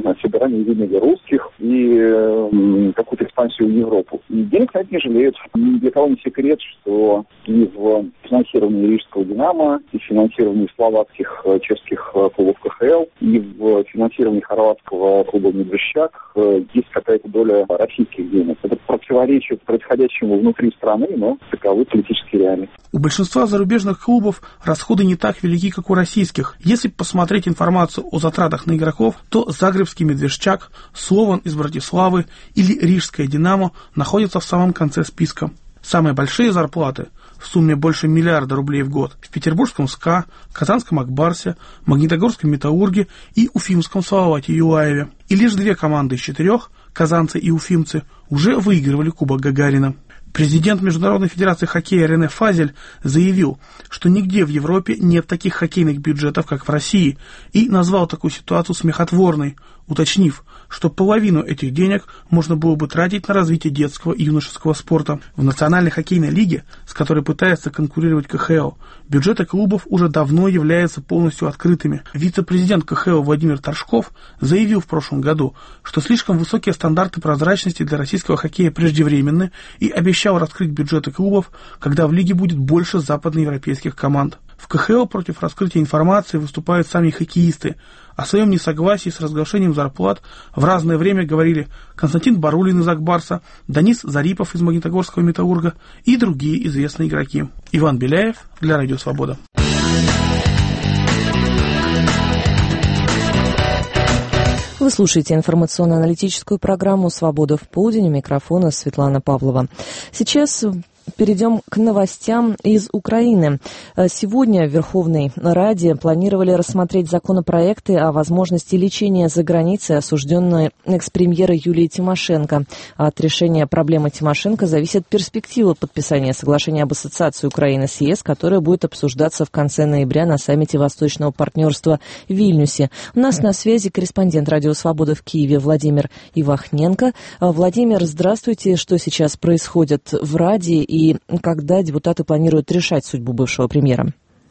M: собирание имени русских и э, какую-то экспансию в Европу. И денег на это не жалеют. Ни для кого не секрет, что и в финансировании Рижского «Динамо», и в финансировании словацких, чешских клубов ка ха эл, и в финансировании хорватского клуба «Медвежьяк» есть какая-то доля российских денег. Это противоречит происходящему внутри страны, но таковы политические реалии.
L: У большинства зарубежных клубов расходы не так велики, как у российских. Если посмотреть информацию о затратах на игроков, то Загребский «Медвежьяк», Слован из Братиславы или Рижское «Динамо» находятся в самом конце списка. Самые большие зарплаты в сумме больше миллиарда рублей в год в петербургском СКА, Казанском Акбарсе, Магнитогорском Металлурге и Уфимском Салавате Юлаеве. И лишь две команды из четырех, казанцы и уфимцы, уже выигрывали Кубок Гагарина. Президент Международной федерации хоккея Рене Фазель заявил, что нигде в Европе нет таких хоккейных бюджетов, как в России, и назвал такую ситуацию смехотворной, уточнив, что половину этих денег можно было бы тратить на развитие детского и юношеского спорта. В Национальной хоккейной лиге, с которой пытается конкурировать ка ха эл, бюджеты клубов уже давно являются полностью открытыми. Вице-президент ка ха эл Владимир Торжков заявил в прошлом году, что слишком высокие стандарты прозрачности для российского хоккея преждевременны, и обещал раскрыть бюджеты клубов, когда в лиге будет больше западноевропейских команд. В ка ха эл против раскрытия информации выступают сами хоккеисты. О своем несогласии с разглашением зарплат в разное время говорили Константин Барулин из Акбарса, Данис Зарипов из Магнитогорского Металлурга и другие известные игроки. Иван Беляев для Радио Свобода.
A: Вы слушаете информационно-аналитическую программу «Свобода в полдень». У микрофона Светлана Павлова. Сейчас перейдем к новостям из Украины. Сегодня в Верховной Раде планировали рассмотреть законопроекты о возможности лечения за границей осужденной экс-премьера Юлии Тимошенко. От решения проблемы Тимошенко зависит перспектива подписания соглашения об ассоциации Украины с ЕС, которое будет обсуждаться в конце ноября на саммите Восточного партнерства в Вильнюсе. У нас на связи корреспондент Радио Свобода в Киеве Владимир Ивахненко. Владимир, здравствуйте. Что сейчас происходит в Раде и И когда депутаты планируют решать судьбу бывшего премьера?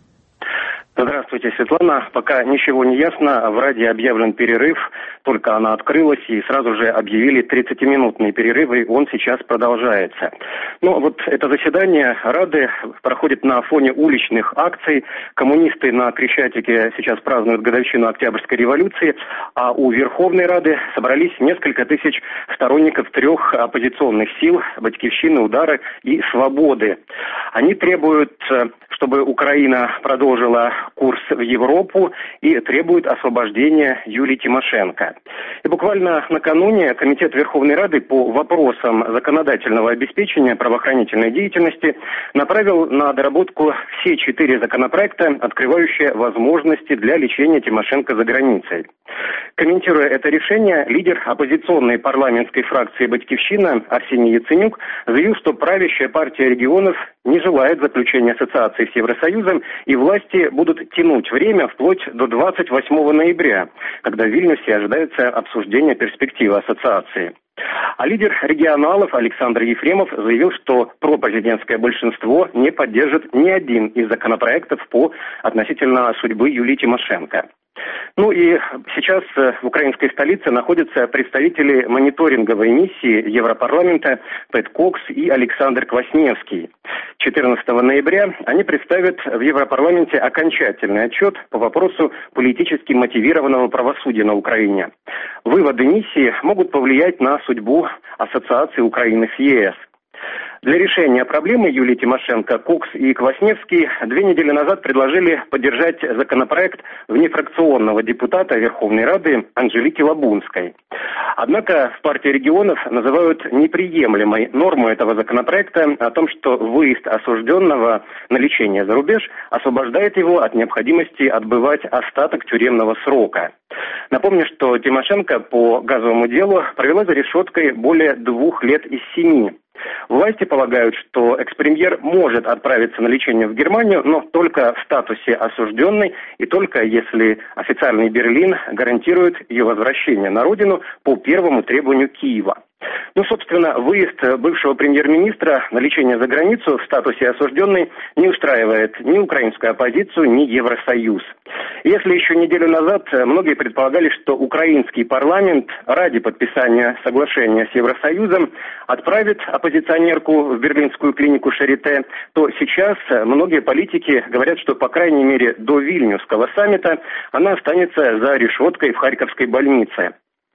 N: Здравствуйте, Светлана. Пока ничего не ясно. В Раде объявлен перерыв. Только она открылась, и сразу же объявили тридцатиминутные перерывы, и он сейчас продолжается. Ну, вот это заседание Рады проходит на фоне уличных акций. Коммунисты на Крещатике сейчас празднуют годовщину Октябрьской революции, а у Верховной Рады собрались несколько тысяч сторонников трех оппозиционных сил – «Батьківщины», «Удары» и «Свободы». Они требуют, чтобы Украина продолжила курс в Европу, и требуют освобождения Юлии Тимошенко. И буквально накануне Комитет Верховной Рады по вопросам законодательного обеспечения правоохранительной деятельности направил на доработку все четыре законопроекта, открывающие возможности для лечения Тимошенко за границей. Комментируя это решение, лидер оппозиционной парламентской фракции «Батьківщина» Арсений Яценюк заявил, что правящая партия регионов не желает заключения ассоциации с Евросоюзом, и власти будут тянуть время вплоть до двадцать восьмого ноября, когда в Вильнюсе ожидается обсуждение перспективы ассоциации. А лидер регионалов Александр Ефремов заявил, что пропрезидентское большинство не поддержит ни один из законопроектов по относительно судьбы Юлии Тимошенко. Ну и сейчас в украинской столице находятся представители мониторинговой миссии Европарламента Пэт Кокс и Александр Квасневский. четырнадцатого ноября они представят в Европарламенте окончательный отчет по вопросу политически мотивированного правосудия на Украине. Выводы миссии могут повлиять на судьбу ассоциации Украины с ЕС. Для решения проблемы Юлии Тимошенко Кокс и Квасневский две недели назад предложили поддержать законопроект внефракционного депутата Верховной Рады Анжелики Лабунской. Однако в партии регионов называют неприемлемой норму этого законопроекта о том, что выезд осужденного на лечение за рубеж освобождает его от необходимости отбывать остаток тюремного срока. Напомню, что Тимошенко по газовому делу провела за решеткой более двух лет из семи. Власти полагают, что экс-премьер может отправиться на лечение в Германию, но только в статусе осужденной и только если официальный Берлин гарантирует ее возвращение на родину по первому требованию Киева. Ну, собственно, выезд бывшего премьер-министра на лечение за границу в статусе осужденной не устраивает ни украинскую оппозицию, ни Евросоюз. Если еще неделю назад многие предполагали, что украинский парламент ради подписания соглашения с Евросоюзом отправит оппозиционерку в берлинскую клинику Шарите, то сейчас многие политики говорят, что, по крайней мере, до Вильнюсского саммита она останется за решеткой в Харьковской больнице.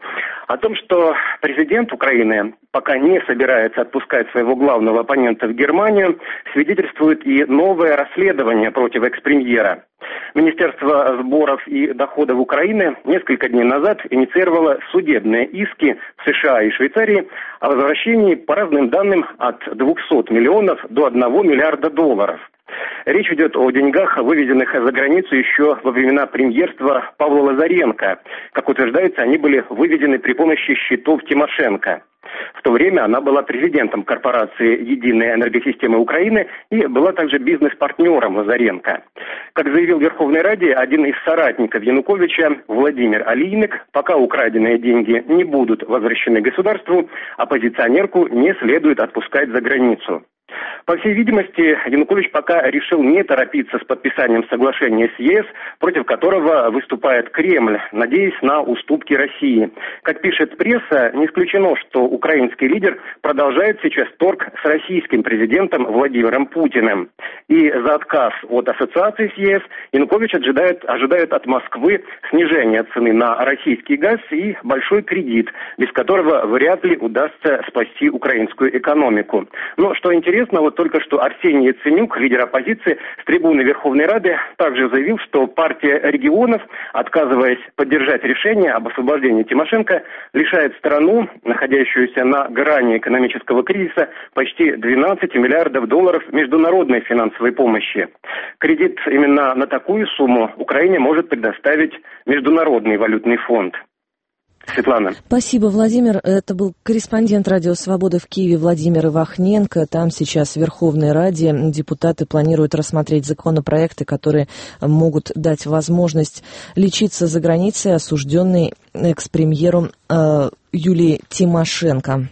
N: О том, что президент Украины пока не собирается отпускать своего главного оппонента в Германию, свидетельствует и новое расследование против экс-премьера. Министерство сборов и доходов Украины несколько дней назад инициировало судебные иски в США и Швейцарии о возвращении, по разным данным, от двухсот миллионов до одного миллиарда долларов. Речь идет о деньгах, выведенных за границу еще во времена премьерства Павла Лазаренко. Как утверждается, они были выведены при помощи счетов Тимошенко. В то время она была президентом корпорации «Единая энергосистема Украины» и была также бизнес-партнером Лазаренко. Как заявил в Верховной Раде один из соратников Януковича, Владимир Алийник, пока украденные деньги не будут возвращены государству, оппозиционерку не следует отпускать за границу. По всей видимости, Янукович пока решил не торопиться с подписанием соглашения с ЕС, против которого выступает Кремль, надеясь на уступки России. Как пишет пресса, не исключено, что украинский лидер продолжает сейчас торг с российским президентом Владимиром Путиным. И за отказ от ассоциации с ЕС Янукович ожидает, ожидает от Москвы снижения цены на российский газ и большой кредит, без которого вряд ли удастся спасти украинскую экономику. Но что интересно, вот только что Арсений Яценюк, лидер оппозиции, с трибуны Верховной Рады также заявил, что партия регионов, отказываясь поддержать решение об освобождении Тимошенко, лишает страну, находящуюся на грани экономического кризиса, почти двенадцати миллиардов долларов международной финансовой помощи. Кредит именно на такую сумму Украине может предоставить Международный валютный фонд. Светлана.
A: Спасибо, Владимир. Это был корреспондент «Радио Свобода» в Киеве Владимир Ивахненко. Там сейчас в Верховной Раде депутаты планируют рассмотреть законопроекты, которые могут дать возможность лечиться за границей осужденной экс-премьеру э, Юлии Тимошенко.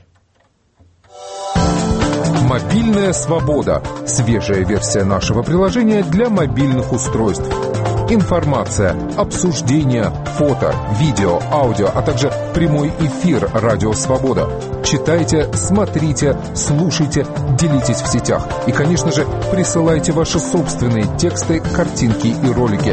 O: Мобильная свобода. Свежая версия нашего приложения для мобильных устройств. Информация, обсуждения, фото, видео, аудио, а также прямой эфир «Радио Свобода». Читайте, смотрите, слушайте, делитесь в сетях. И, конечно же, присылайте ваши собственные тексты, картинки и ролики.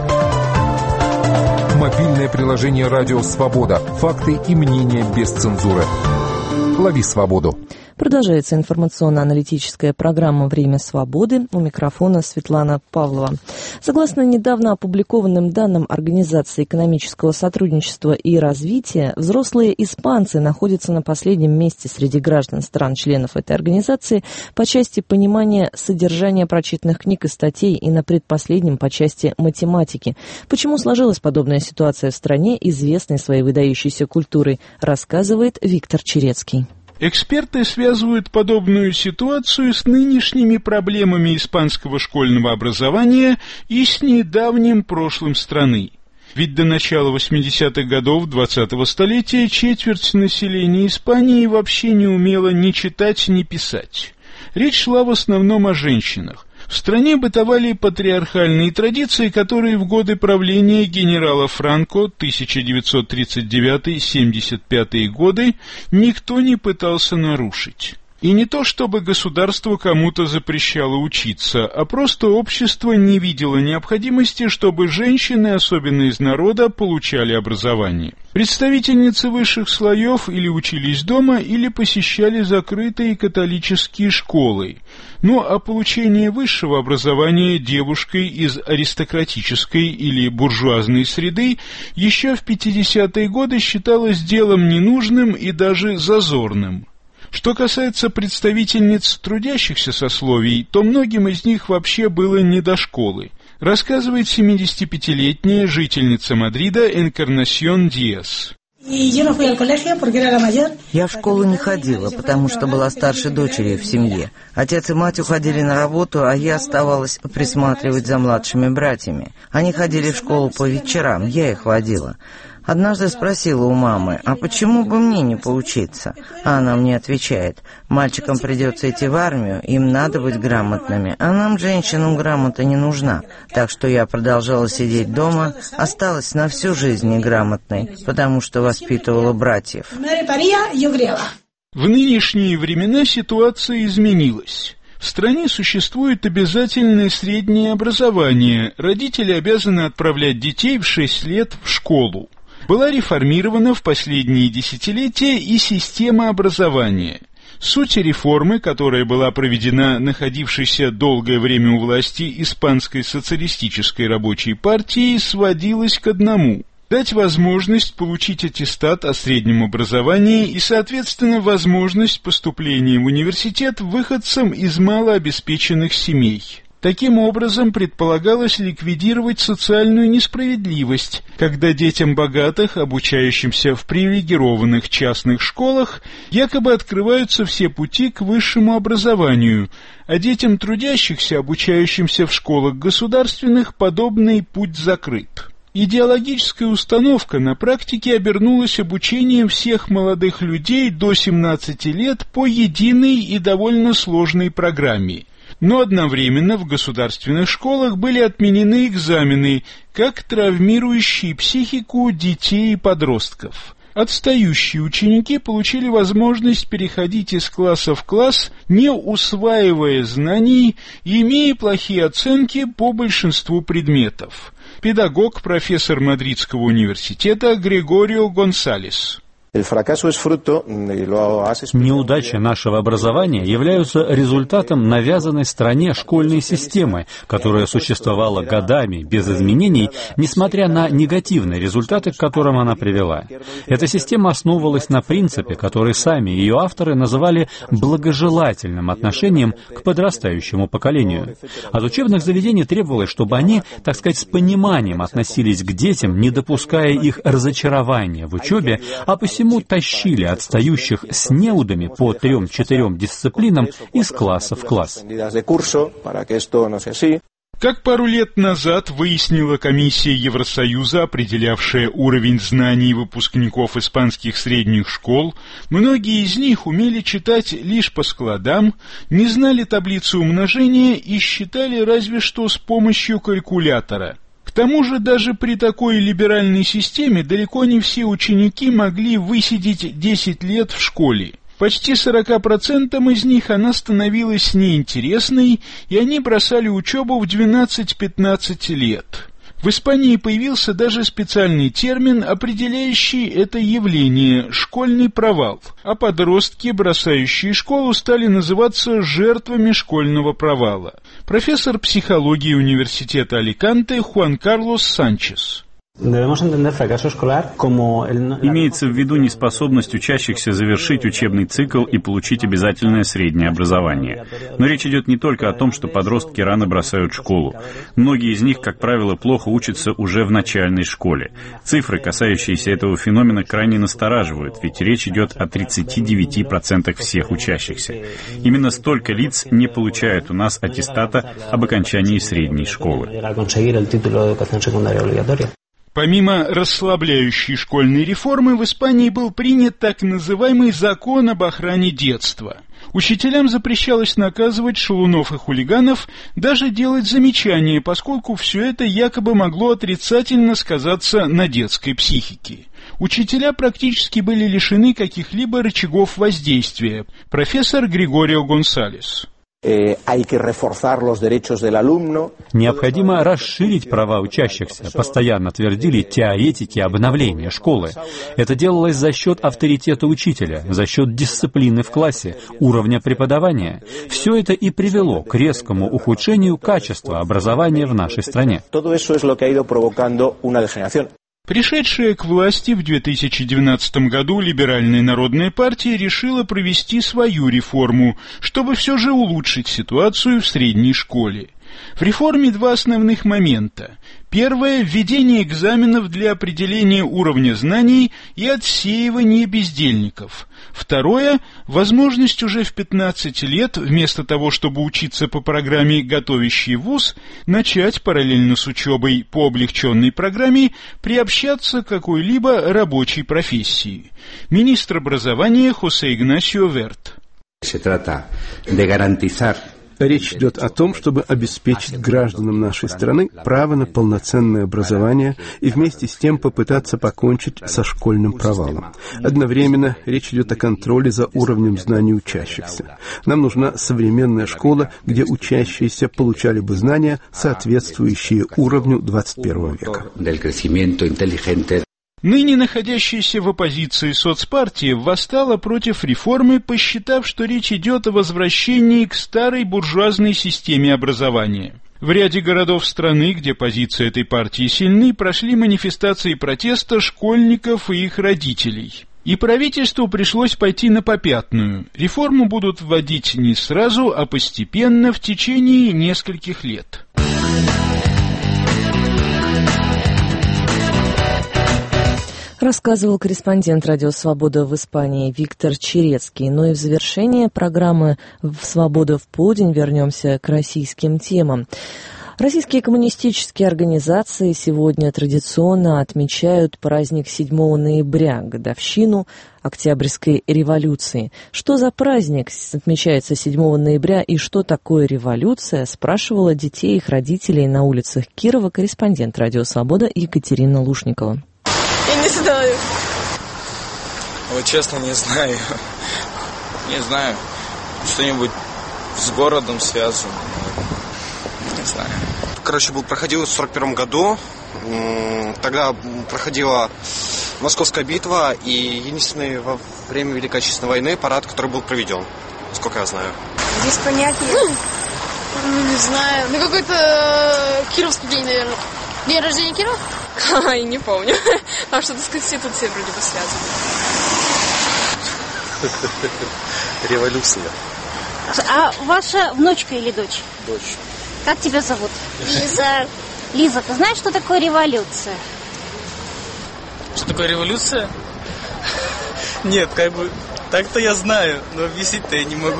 O: Мобильное приложение «Радио Свобода». Факты и мнения без цензуры. Лови свободу.
A: Продолжается информационно-аналитическая программа «Время свободы». У микрофона Светлана Павлова. Согласно недавно опубликованным данным Организации экономического сотрудничества и развития, взрослые испанцы находятся на последнем месте среди граждан стран-членов этой организации по части понимания содержания прочитанных книг и статей и на предпоследнем по части математики. Почему сложилась подобная ситуация в стране, известной своей выдающейся культурой, рассказывает Виктор Черецкий.
P: Эксперты связывают подобную ситуацию с нынешними проблемами испанского школьного образования и с недавним прошлым страны. Ведь до начала восьмидесятых годов двадцатого столетия четверть населения Испании вообще не умела ни читать, ни писать. Речь шла в основном о женщинах. В стране бытовали патриархальные традиции, которые в годы правления генерала Франко тысяча девятьсот тридцать девятый — семьдесят пятый годы никто не пытался нарушить. И не то чтобы государство кому-то запрещало учиться, а просто общество не видело необходимости, чтобы женщины, особенно из народа, получали образование. Представительницы высших слоев или учились дома, или посещали закрытые католические школы. Ну а получение высшего образования девушкой из аристократической или буржуазной среды еще в пятидесятые годы считалось делом ненужным и даже зазорным. Что касается представительниц трудящихся сословий, то многим из них вообще было не до школы, рассказывает семидесятипятилетняя жительница Мадрида Энкарнасьон Диас.
Q: Я в школу не ходила, потому что была старшей дочерью в семье. Отец и мать уходили на работу, а я оставалась присматривать за младшими братьями. Они ходили в школу по вечерам, я их водила. Однажды спросила у мамы, а почему бы мне не поучиться? А она мне отвечает, мальчикам придется идти в армию, им надо быть грамотными, а нам, женщинам, грамота не нужна. Так что я продолжала сидеть дома, осталась на всю жизнь неграмотной, потому что воспитывала братьев.
P: В нынешние времена ситуация изменилась. В стране существует обязательное среднее образование. Родители обязаны отправлять детей в шесть лет в школу. Была реформирована в последние десятилетия и система образования. Суть реформы, которая была проведена находившейся долгое время у власти Испанской социалистической рабочей партией, сводилась к одному – дать возможность получить аттестат о среднем образовании и, соответственно, возможность поступления в университет выходцам из малообеспеченных семей. Таким образом, предполагалось ликвидировать социальную несправедливость, когда детям богатых, обучающимся в привилегированных частных школах, якобы открываются все пути к высшему образованию, а детям трудящихся, обучающимся в школах государственных, подобный путь закрыт. Идеологическая установка на практике обернулась обучением всех молодых людей до семнадцати лет по единой и довольно сложной программе. Но одновременно в государственных школах были отменены экзамены, как травмирующие психику детей и подростков. Отстающие ученики получили возможность переходить из класса в класс, не усваивая знаний и имея плохие оценки по большинству предметов. Педагог, профессор Мадридского университета Григорио Гонсалес.
R: Неудачи нашего образования являются результатом навязанной стране школьной системы, которая существовала годами без изменений, несмотря на негативные результаты, к которым она привела. Эта система основывалась на принципе, который сами ее авторы называли благожелательным отношением к подрастающему поколению. От учебных заведений требовалось, чтобы они, так сказать, с пониманием относились к детям, не допуская их разочарования в учебе, а посему тащили отстающих с неудами по трем-четырем дисциплинам из класса в класс.
P: Как пару лет назад выяснила комиссия Евросоюза, определявшая уровень знаний выпускников испанских средних школ, многие из них умели читать лишь по складам, не знали таблицу умножения и считали разве что с помощью калькулятора. К тому же даже при такой либеральной системе далеко не все ученики могли высидеть десять лет в школе. Почти сорока процентам из них она становилась неинтересной, и они бросали учебу в двенадцать-пятнадцать лет. В Испании появился даже специальный термин, определяющий это явление – школьный провал, а подростки, бросающие школу, стали называться жертвами школьного провала. Профессор психологии университета Аликанте Хуан Карлос Санчес.
S: Имеется в виду неспособность учащихся завершить учебный цикл и получить обязательное среднее образование. Но речь идет не только о том, что подростки рано бросают школу. Многие из них, как правило, плохо учатся уже в начальной школе. Цифры, касающиеся этого феномена, крайне настораживают, ведь речь идет о тридцати девяти процентах всех учащихся. Именно столько лиц не получают у нас аттестата об окончании средней школы.
P: Помимо расслабляющей школьной реформы, в Испании был принят так называемый закон об охране детства. Учителям запрещалось наказывать шалунов и хулиганов, даже делать замечания, поскольку все это якобы могло отрицательно сказаться на детской психике. Учителя практически были лишены каких-либо рычагов воздействия. Профессор Григорио Гонсалес.
R: Необходимо расширить права учащихся, постоянно твердили теоретики обновления школы. Это делалось за счет авторитета учителя, за счет дисциплины в классе, уровня преподавания. Все это и привело к резкому ухудшению качества образования в нашей стране.
P: Пришедшая к власти в две тысячи двенадцатом году Либеральная народная партия решила провести свою реформу, чтобы все же улучшить ситуацию в средней школе. В реформе два основных момента. Первое – введение экзаменов для определения уровня знаний и отсеивания бездельников. Второе – возможность уже в пятнадцать лет, вместо того, чтобы учиться по программе «Готовящий вуз», начать параллельно с учебой по облегченной программе приобщаться к какой-либо рабочей профессии. Министр образования Хосе Игнасио Верт.
T: Речь идет о том, чтобы обеспечить гражданам нашей страны право на полноценное образование и вместе с тем попытаться покончить со школьным провалом. Одновременно речь идет о контроле за уровнем знаний учащихся. Нам нужна современная школа, где учащиеся получали бы знания, соответствующие уровню двадцать первого века.
P: Ныне находящаяся в оппозиции соцпартия восстала против реформы, посчитав, что речь идет о возвращении к старой буржуазной системе образования. В ряде городов страны, где позиции этой партии сильны, прошли манифестации протеста школьников и их родителей. И правительству пришлось пойти на попятную. Реформу будут вводить не сразу, а постепенно в течение нескольких лет.
A: Рассказывал корреспондент «Радио Свобода» в Испании Виктор Черецкий. Ну и в завершение программы «Свобода в полдень» вернемся к российским темам. Российские коммунистические организации сегодня традиционно отмечают праздник седьмого ноября, годовщину Октябрьской революции. Что за праздник отмечается седьмого ноября и что такое революция, спрашивала детей и их родителей на улицах Кирова корреспондент «Радио Свобода» Екатерина Лушникова.
U: Я не знаю. Вот честно, не знаю. Не знаю. Что-нибудь с городом связано. Не знаю.
V: Короче, был, проходил в сорок первом году. Тогда проходила Московская битва и единственный во время Великой Отечественной войны парад, который был проведен. Сколько я знаю.
U: Здесь понятнее. Ну, не знаю. Ну, какой-то кировский день, наверное. День рождения Кирова? Ай, не помню. Там что-то с Конституцией вроде бы связано.
V: Революция.
W: А ваша внучка или дочь?
V: Дочь.
W: Как тебя зовут?
U: Лиза.
W: Лиза, ты знаешь, что такое революция?
U: Что такое революция? Нет, как бы так-то я знаю, но объяснить-то я не могу.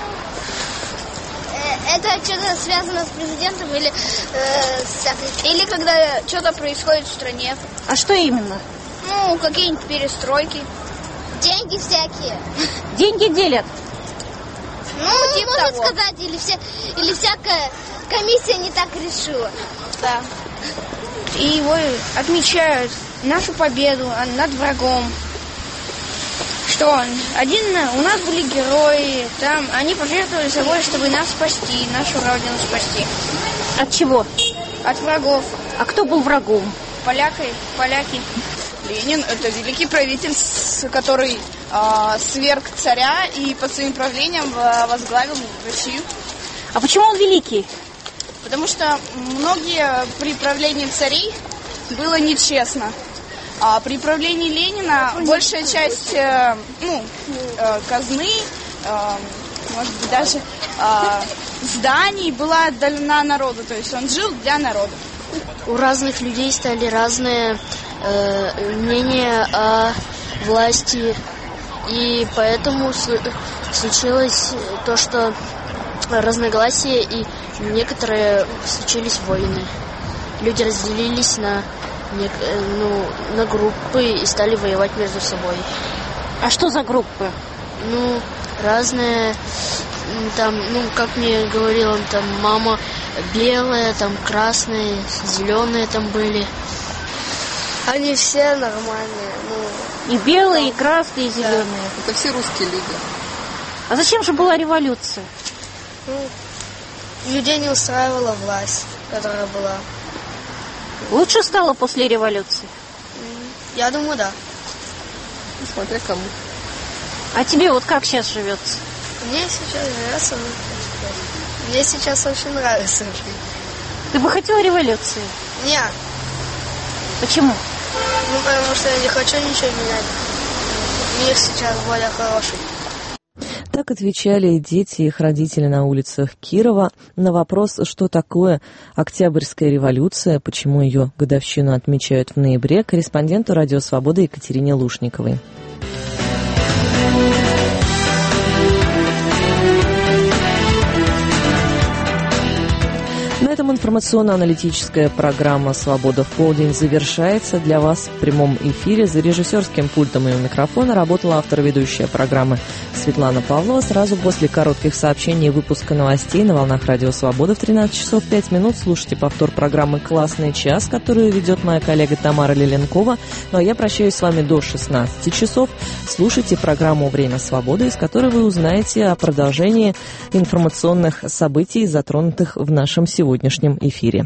X: Это что-то связано с президентом или, э, с, или когда что-то происходит в стране.
W: А что именно?
X: Ну, какие-нибудь перестройки. Деньги всякие.
W: Деньги делят?
X: Ну, типа можно того. Сказать, или, все, или всякая комиссия не так решила.
U: Да. И его отмечают нашу победу над врагом. Что один у нас были герои, там они пожертвовали собой, чтобы нас спасти, нашу родину спасти.
W: От чего?
U: От врагов.
W: А кто был врагом?
U: Поляки, поляки. Ленин – это великий правитель, который э, сверг царя и под своим правлением возглавил Россию.
W: А почему он великий?
U: Потому что многие при правлении царей было нечестно. А при правлении Ленина большая часть э, ну, э, казны, э, может быть, даже э, зданий была отдалена народу. То есть он жил для народа.
Y: У разных людей стали разные э, мнения о власти. И поэтому случилось то, что разногласия, и некоторые случились войны. Люди разделились на... Ну, на группы и стали воевать между собой.
W: А что за группы?
Y: Ну, разные. Там, ну, как мне говорила, там мама белая, там красные, зеленые там были.
U: Они все нормальные. Ну,
W: и белые, и красные, и зеленые.
U: Да. Это все русские люди.
W: А зачем же была революция?
U: Ну, людей не устраивала власть, которая была.
W: Лучше стало после революции?
U: Я думаю, да. Смотря кому.
W: А тебе вот как сейчас живется?
U: Мне сейчас живется. Мне сейчас очень нравится жить.
W: Ты бы хотел революции?
U: Нет.
W: Почему?
U: Ну, потому что я не хочу ничего менять. Мир сейчас более хороший.
A: Так отвечали и дети, и их родители на улицах Кирова на вопрос, что такое Октябрьская революция, почему ее годовщину отмечают в ноябре, корреспонденту «Радио Свобода» Екатерине Лушниковой. На этом информационно-аналитическая программа «Свобода в полдень» завершается. Для вас в прямом эфире за режиссерским пультом и у микрофона работала автор-ведущая программы Светлана Павлова. Сразу после коротких сообщений и выпуска новостей на волнах «Радио Свобода» в тринадцать часов пять минут слушайте повтор программы «Классный час», которую ведет моя коллега Тамара Лиленкова. Ну а я прощаюсь с вами до шестнадцати часов. Слушайте программу «Время свободы», из которой вы узнаете о продолжении информационных событий, затронутых в нашем сегодняшнем сегодняшнем эфире.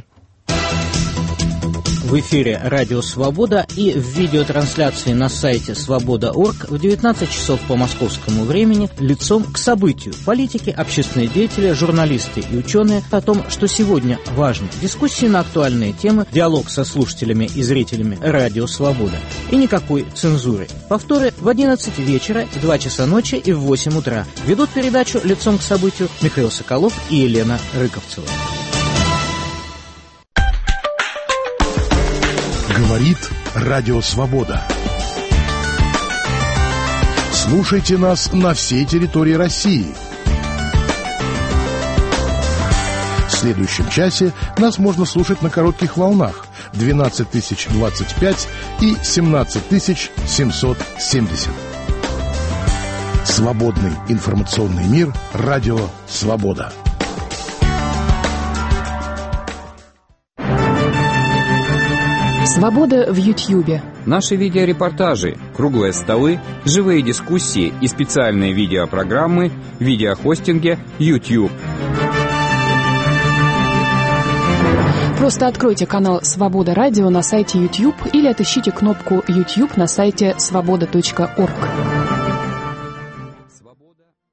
B: В эфире «Радио Свобода» и в видеотрансляции на сайте свобода точка орг в девятнадцать часов по московскому времени лицом к событию. Политики, общественные деятели, журналисты и ученые о том, что сегодня важно. Дискуссии на актуальные темы, диалог со слушателями и зрителями «Радио Свобода». И никакой цензуры. Повторы в одиннадцать вечера, в два часа ночи и в восемь утра. Ведут передачу лицом к событию Михаил Соколов и Елена Рыковцева.
C: Говорит Радио Свобода. Слушайте нас на всей территории России. В следующем часе нас можно слушать на коротких волнах двенадцать тысяч двадцать пять и семнадцать тысяч семьсот семьдесят. Свободный информационный мир. Радио Свобода.
K: Свобода в Ютьюбе.
J: Наши видеорепортажи, круглые столы, живые дискуссии и специальные видеопрограммы в видеохостинге YouTube.
K: Просто откройте канал «Свобода Радио» на сайте YouTube или отыщите кнопку YouTube на сайте свобода точка орг.